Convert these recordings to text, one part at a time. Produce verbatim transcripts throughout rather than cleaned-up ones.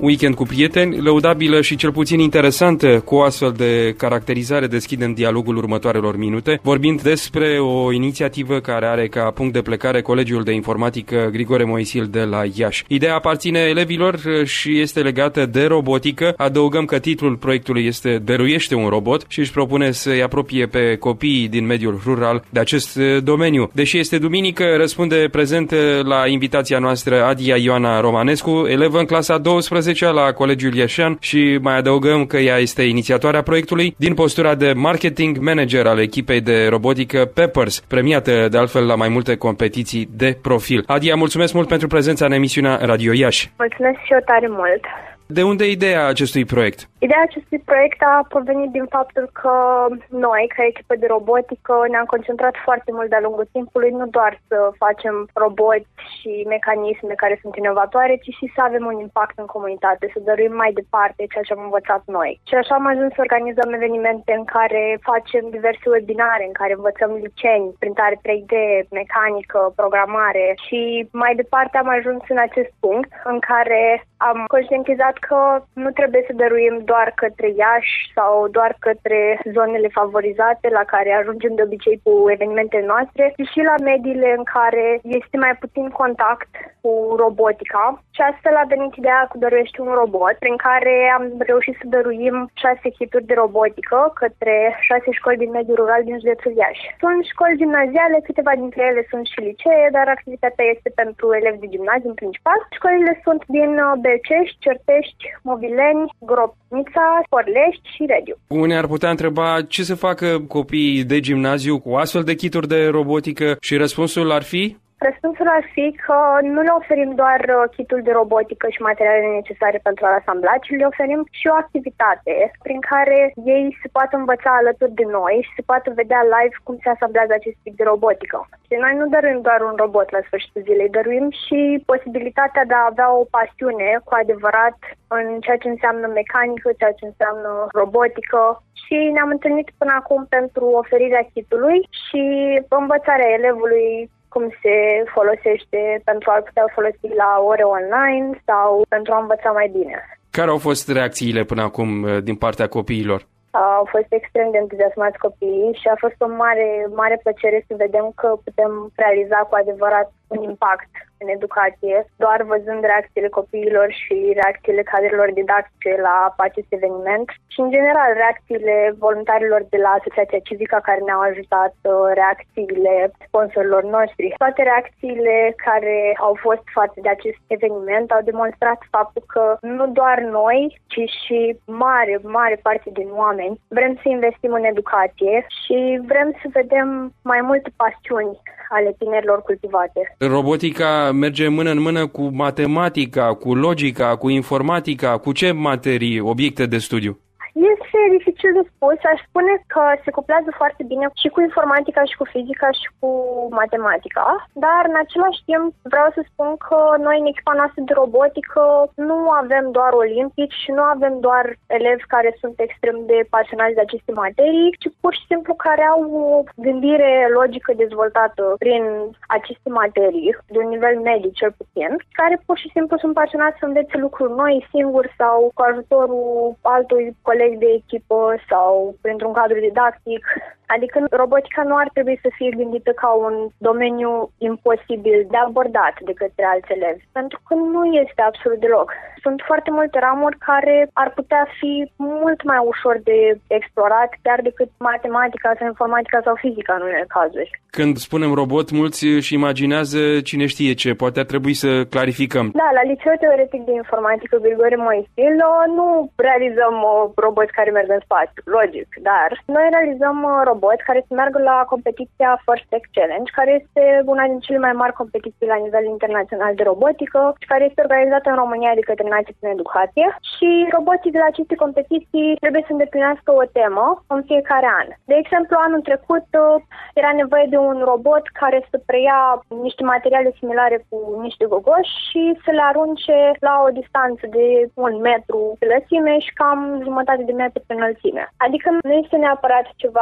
weekend cu prieteni, lăudabilă și cel puțin interesantă. Cu o astfel de caracterizare deschidem dialogul următoarelor minute, vorbind despre o inițiativă care are ca punct de plecare Colegiul de Informatică Grigore Moisil de la Iași. Ideea aparține elevilor și este legată de robotică. Adăugăm că titlul proiectului este Dăruiește un robot și își propune să-i apropie pe copiii din mediul rural de acest domeniu. Deși este duminică, răspunde prezent la invitația noastră Adia Ioana Romanescu, elevă în clasa a douăsprezecea la Colegiul Iașean, și mai adăugăm că ea este inițiatoarea proiectului din postura de marketing manager al echipei de robotică Peppers, premiată de altfel la mai multe competiții de profil. Adia, mulțumesc mult pentru prezența în emisiunea Radio Iași. Mulțumesc și eu tare mult. De unde e ideea acestui proiect? Ideea acestui proiect a provenit din faptul că noi, ca echipă de robotică, ne-am concentrat foarte mult de-a lungul timpului, nu doar să facem roboți și mecanisme care sunt inovatoare, ci și să avem un impact în comunitate, să dăruim mai departe ceea ce am învățat noi. Și așa am ajuns să organizăm evenimente în care facem diverse webinare, în care învățăm liceni, printare trei D, mecanică, programare, și mai departe am ajuns în acest punct în care am conștientizat că nu trebuie să dăruim doar către Iași sau doar către zonele favorizate la care ajungem de obicei cu evenimentele noastre, ci și la mediile în care este mai puțin contact cu robotica. Și astfel a venit ideea cu Dăruiește un robot, prin care am reușit să dăruim șase kituri de robotică către șase școli din mediul rural din județul Iași. Sunt școli gimnaziale, câteva dintre ele sunt și licee, dar activitatea este pentru elevi de gimnaziu în principal. Școlile sunt din Belcești, Certești, Mobileni, Gropnița, Porlești și Regiu. Unii ar putea întreba ce să facă copiii de gimnaziu cu astfel de kituri de robotică și răspunsul ar fi? Răspunsul ar fi că nu le oferim doar kitul de robotică și materialele necesare pentru a asambla, ci le oferim și o activitate prin care ei se poată învăța alături de noi și se poată vedea live cum se asamblează acest tip de robotică. Și noi nu dăruim doar un robot la sfârșitul zilei, dăruim și posibilitatea de a avea o pasiune cu adevărat în ceea ce înseamnă mecanică, ceea ce înseamnă robotică. Și ne-am întâlnit până acum pentru oferirea kitului și învățarea elevului cum se folosește pentru a putea folosi la ore online sau pentru a învăța mai bine. Care au fost reacțiile până acum din partea copiilor? Au fost extrem de entuziasmați copiii și a fost o mare, mare plăcere să vedem că putem realiza cu adevărat un impact în educație, doar văzând reacțiile copiilor și reacțiile cadrelor didactice la acest eveniment și, în general, reacțiile voluntarilor de la Asociația Civica care ne-au ajutat, reacțiile sponsorilor noștri. Toate reacțiile care au fost față de acest eveniment au demonstrat faptul că nu doar noi, ci și mare, mare parte din oameni vrem să investim în educație și vrem să vedem mai multe pasiuni ale tinerilor cultivate. Robotica merge mână în mână cu matematica, cu logica, cu informatica, cu ce materii, obiecte de studiu? Este dificil de spus. Aș spune că se cuplează foarte bine și cu informatica, și cu fizica, și cu matematica, dar în același timp vreau să spun că noi în echipa noastră de robotică nu avem doar olimpici și nu avem doar elevi care sunt extrem de pasionați de aceste materii, ci pur și simplu care au o gândire logică dezvoltată prin aceste materii, de un nivel mediu cel puțin, care pur și simplu sunt pasionați să învețe lucruri noi singuri sau cu ajutorul altui colegi de echipă sau printr-un cadru didactic. Adică robotica nu ar trebui să fie gândită ca un domeniu imposibil de abordat de către alți elevi, pentru că nu este absolut deloc. Sunt foarte multe ramuri care ar putea fi mult mai ușor de explorat, chiar decât matematica sau informatica sau fizica în unele cazuri. Când spunem robot, mulți își imaginează cine știe ce, poate ar trebui să clarificăm. Da, la Liceul Teoretic de Informatică Grigore Moisil nu realizăm roboți care merg în spațiu, logic, dar noi realizăm roboți care să meargă la competiția First Tech Challenge, care este una din cele mai mari competiții la nivel internațional de robotică și care este organizată în România de către Nații prin Educație. Și roboții de la aceste competiții trebuie să îndeplinească o temă în fiecare an. De exemplu, anul trecut era nevoie de un robot care să preia niște materiale similare cu niște gogoși și să le arunce la o distanță de un metru pe lățime și cam jumătate de metru pe înălțime. Adică nu este neapărat ceva foarte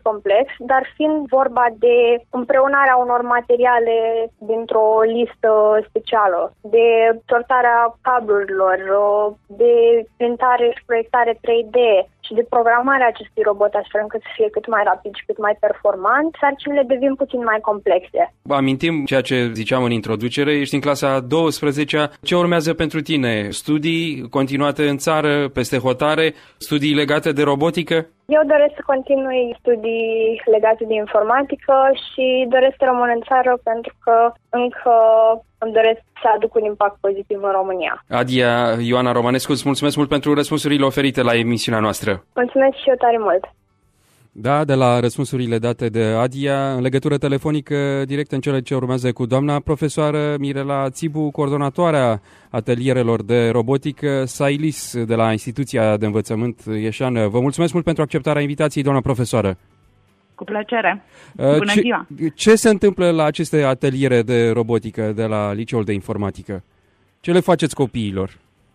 complex, dar fiind vorba de împreunarea unor materiale dintr-o listă specială, de sortarea cablurilor, de printare și proiectare trei D și de programarea acestui robot astfel încât să fie cât mai rapid și cât mai performant, sarcinile devin puțin mai complexe. Amintim ceea ce ziceam în introducere, ești în clasa a douăsprezecea. Ce urmează pentru tine? Studii continuate în țară, peste hotare, studii legate de robotică? Eu doresc să continui studii legate de informatică și doresc să rămân în țară pentru că încă îmi doresc să aduc un impact pozitiv în România. Adia Ioana Romanescu, îți mulțumesc mult pentru răspunsurile oferite la emisiunea noastră. Mulțumesc și eu tare mult. Da, de la răspunsurile date de Adia, în legătură telefonică direct în cele ce urmează cu doamna profesoară Mirela Țibu, coordonatoarea atelierelor de robotică Sailis de la Instituția de Învățământ Ieșan. Vă mulțumesc mult pentru acceptarea invitației, doamna profesoară. Cu plăcere. Bună ce, ziua! Ce se întâmplă la aceste ateliere de robotică de la Liceul de Informatică? Ce le faceți copiilor?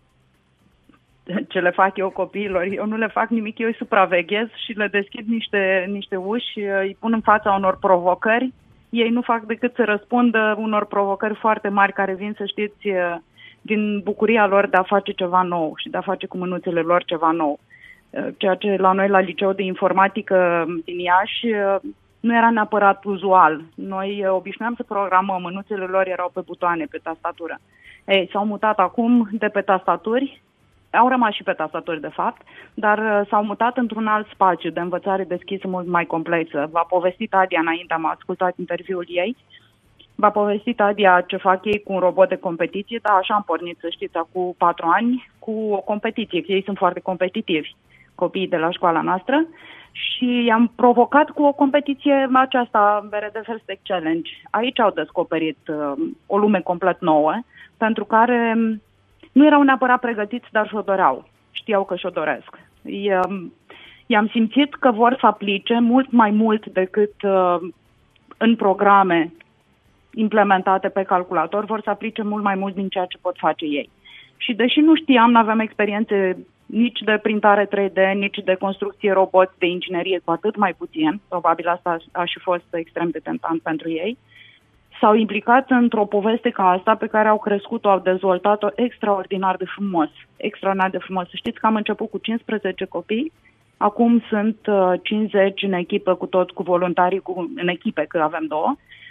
Ce le fac eu copiilor? Eu nu le fac nimic, eu îi supraveghez și le deschid niște, niște uși, îi pun în fața unor provocări. Ei nu fac decât să răspundă unor provocări foarte mari care vin, să știți, din bucuria lor de a face ceva nou și de a face cu mânuțele lor ceva nou. Ceea ce la noi, la Liceul de Informatică din Iași, nu era neapărat uzual. Noi obișnuiam să programăm, mânuțele lor erau pe butoane, pe tastatură. Ei, s-au mutat acum de pe tastaturi, au rămas și pe tastaturi, de fapt, dar s-au mutat într-un alt spațiu de învățare deschisă mult mai complexă. V-a povestit Adia înainte, am ascultat interviul ei, v-a povestit Adia ce fac ei cu un robot de competiție, dar așa am pornit, să știți, acum patru ani, cu o competiție, că ei sunt foarte competitivi, copiii de la școala noastră, și i-am provocat cu o competiție aceasta, B R D First Challenge. Aici au descoperit uh, o lume complet nouă, pentru care nu erau neapărat pregătiți, dar și-o doreau. Știau că și-o doresc. I-am, i-am simțit că vor să aplice mult mai mult decât uh, în programe implementate pe calculator, vor să aplice mult mai mult din ceea ce pot face ei. Și deși nu știam, nu aveam experiențe nici de printare trei D, nici de construcție robot, de inginerie, cu atât mai puțin, probabil asta a și fost extrem de tentant pentru ei, s-au implicat într-o poveste ca asta pe care au crescut-o, au dezvoltat-o extraordinar de frumos. Extraordinar de frumos. Să știți că am început cu cincisprezece copii, acum sunt uh, cincizeci în echipă, cu tot cu voluntarii, cu, în echipe, că avem două,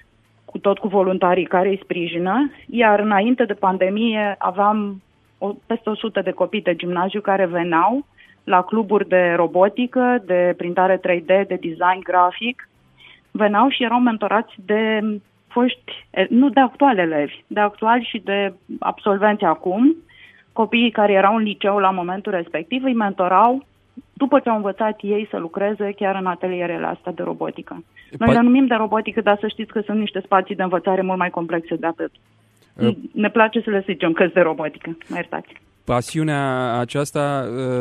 cu tot cu voluntarii care îi sprijină, iar înainte de pandemie aveam o, peste o sută de copii de gimnaziu care veneau la cluburi de robotică, de printare trei D, de design grafic, veneau și erau mentorați de foști, nu de actuali elevi, de actuali și de absolvenți acum, copiii care erau în liceu la momentul respectiv, îi mentorau după ce au învățat ei să lucreze chiar în atelierele astea de robotică. Noi le numim de robotică, dar să știți că sunt niște spații de învățare mult mai complexe de atât. Uh. Ne place să le zicem că sunt de robotică, mă iertați. Pasiunea aceasta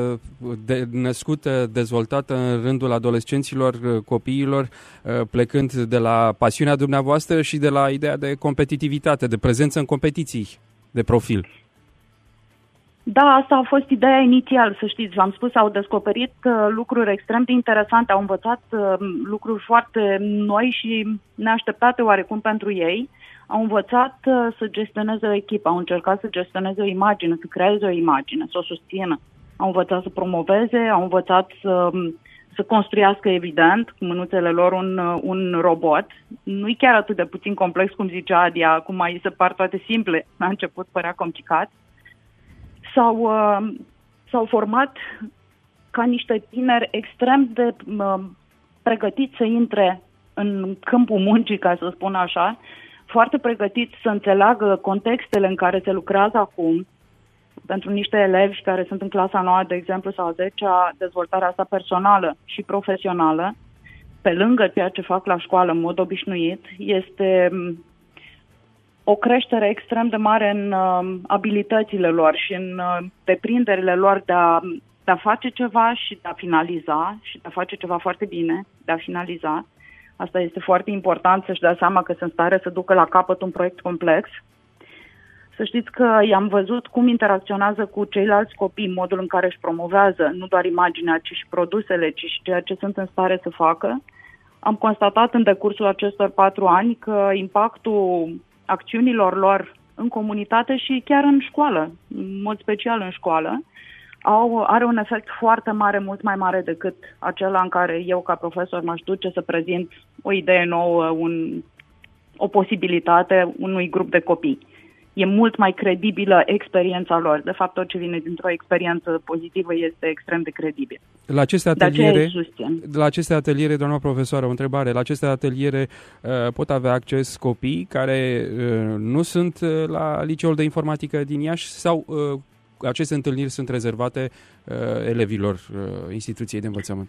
de, născută, dezvoltată în rândul adolescenților, copiilor, plecând de la pasiunea dumneavoastră și de la ideea de competitivitate, de prezență în competiții de profil. Da, asta a fost ideea inițial, să știți. V-am spus, au descoperit uh, lucruri extrem de interesante, au învățat uh, lucruri foarte noi și neașteptate oarecum pentru ei. Au învățat uh, să gestioneze o echipă, au încercat să gestioneze o imagine, să creeze o imagine, să o susțină. Au învățat să promoveze, au învățat să, să construiască, evident, cu mânuțele lor un, un robot. Nu-i chiar atât de puțin complex, cum zicea Adia, acum mai se par toate simple, la început părea complicat. S-au, uh, s-au format ca niște tineri extrem de uh, pregătiți să intre în câmpul muncii, ca să spun așa, foarte pregătiți să înțeleagă contextele în care se lucrează acum. Pentru niște elevi care sunt în clasa nouă, de exemplu, sau a zecea, dezvoltarea asta personală și profesională, pe lângă ceea ce fac la școală în mod obișnuit, este o creștere extrem de mare în uh, abilitățile lor și în uh, deprinderile lor de a, de a face ceva și de a finaliza și de a face ceva foarte bine, de a finaliza. Asta este foarte important, să-și dea seama că sunt în stare să ducă la capăt un proiect complex. Să știți că i-am văzut cum interacționează cu ceilalți copii, modul în care își promovează nu doar imaginea, ci și produsele, ci și ceea ce sunt în stare să facă. am constatat în decursul acestor patru ani că impactul acțiunilor lor în comunitate și chiar în școală, în mod special în școală, au, are un efect foarte mare, mult mai mare decât acela în care eu ca profesor m-aș duce să prezint o idee nouă, un, o posibilitate unui grup de copii. E mult mai credibilă experiența lor. De fapt, tot ce vine dintr-o experiență pozitivă este extrem de credibil. La aceste ateliere, la aceste ateliere, doamna profesoară, o întrebare. La aceste ateliere uh, pot avea acces copii care uh, nu sunt uh, la liceul de informatică din Iași sau uh, aceste întâlniri sunt rezervate uh, elevilor uh, instituției de învățământ?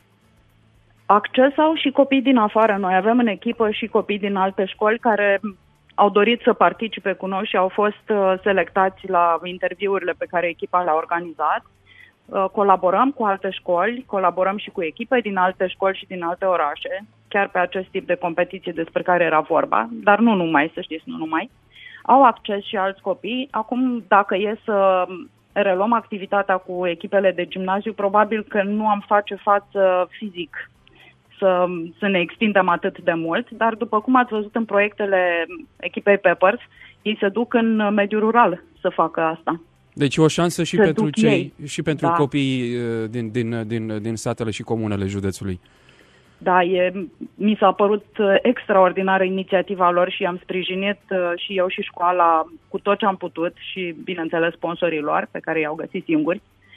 Acces au și copii din afară. Noi avem în echipă și copii din alte școli care au dorit să participe cu noi și au fost uh, selectați la interviurile pe care echipa le-a organizat. Uh, colaborăm cu alte școli, colaborăm și cu echipe din alte școli și din alte orașe, chiar pe acest tip de competiție despre care era vorba, dar nu numai, să știți, nu numai. Au acces și alți copii. Acum, dacă e să reluăm activitatea cu echipele de gimnaziu, probabil că nu am face față fizic să, să ne extindem atât de mult, dar după cum ați văzut în proiectele echipei Peppers, ei se duc în mediul rural să facă asta. Deci o șansă și se pentru cei ei. și pentru da. copiii din, din, din, din satele și comunele județului. Da, e, mi s-a părut extraordinară inițiativa lor și am sprijinit și eu și școala cu tot ce am putut și, bineînțeles, sponsorii lor, pe care i-au găsit singuri.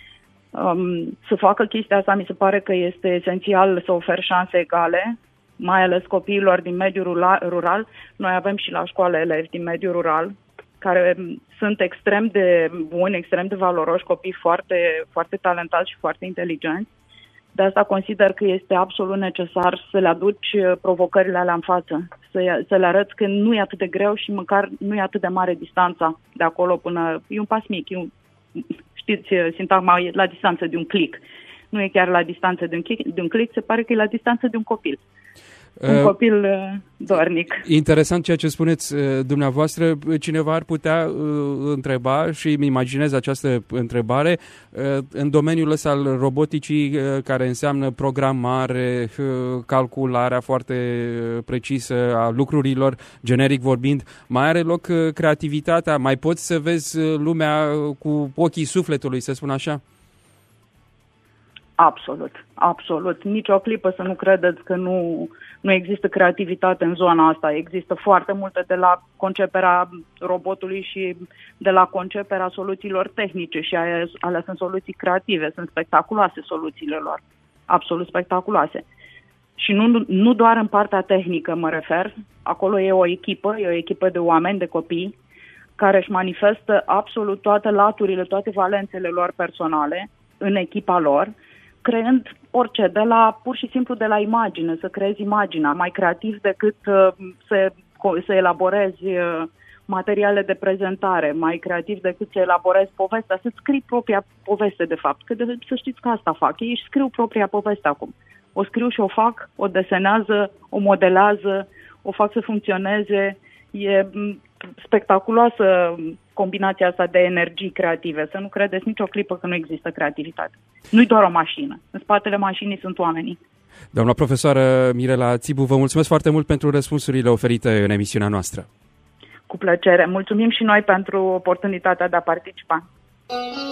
Um, să facă chestia asta, mi se pare că este esențial să ofer șanse egale, mai ales copiilor din mediul rural. Noi avem și la școală elevi din mediul rural, care sunt extrem de buni, extrem de valoroși, copii foarte, foarte talentați și foarte inteligenți. De asta consider că este absolut necesar să le aduci provocările alea în față, să, să le arăți că nu e atât de greu și măcar nu e atât de mare distanța de acolo până... E un pas mic, e un, știți, sintagma e la distanță de un click. Nu e chiar la distanță de un click, de un click, se pare că e la distanță de un copil. Un copil uh, dornic. Interesant ceea ce spuneți uh, dumneavoastră. Cineva ar putea uh, întreba și îmi imaginez această întrebare uh, în domeniul ăsta al roboticii, uh, care înseamnă programare, uh, calcularea foarte precisă a lucrurilor, generic vorbind. Mai are loc uh, creativitatea? Mai poți să vezi uh, lumea cu ochii sufletului, să spun așa? Absolut, absolut. Nici o clipă să nu credeți că nu, nu există creativitate în zona asta. Există foarte multe, de la conceperea robotului și de la conceperea soluțiilor tehnice, și alea sunt soluții creative, sunt spectaculoase soluțiile lor, absolut spectaculoase. Și nu, nu doar în partea tehnică mă refer, acolo e o echipă, e o echipă de oameni, de copii, care își manifestă absolut toate laturile, toate valențele lor personale în echipa lor, creând orice, de la pur și simplu de la imagine, să creezi imaginea, mai creativ decât uh, să, să elaborezi uh, materiale de prezentare, mai creativ decât să elaborezi povestea, să scrii propria poveste, de fapt. Că de, să știți că asta fac, ei își scriu propria poveste acum. O scriu și o fac, o desenează, o modelează, o fac să funcționeze. E spectaculoasă combinația asta de energii creative. Să nu credeți nicio clipă că nu există creativitate. Nu-i doar o mașină. În spatele mașinii sunt oamenii. Doamna profesoară Mirela Țibu, vă mulțumesc foarte mult pentru răspunsurile oferite în emisiunea noastră. Cu plăcere. Mulțumim și noi pentru oportunitatea de a participa.